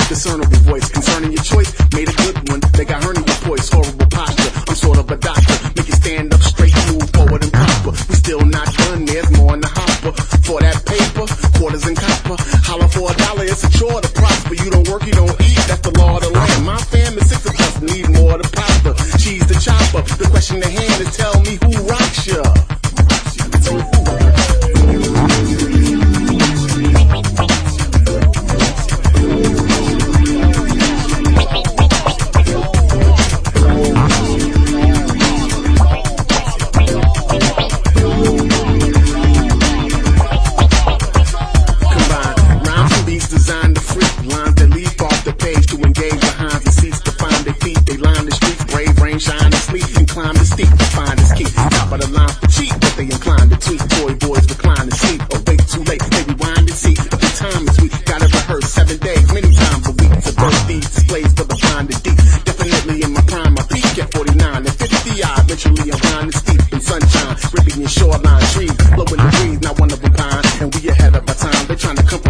discernible voice concerning your choice. Made a good one, they got hernia voice, horrible posture. I'm sort of a doctor, make you stand up straight, move forward and proper. We still not done, there's more in the hopper. For that paper, quarters and copper. Holler for $1, it's a chore to prosper. You don't work, you don't eat, that's the law of the land. My fam is 6 of us, need more to prosper. She's the chopper, the question at hand is tell me who rocks ya. Shine and sleep and climb the steep to find this key. Top of the line for cheap, but they inclined to tweet. Toy boys recline and sleep. Awake too late, they rewind and see. The time is weak, gotta rehearse 7 days, many times a week. To birth these displays for the blind and deep. Definitely in my prime, I peak at 49 and 50 odd. Literally I'm blind and steep in sunshine, ripping in shoreline trees, blowing the breeze. Not one of them pine, and we ahead of our time. They trying to come from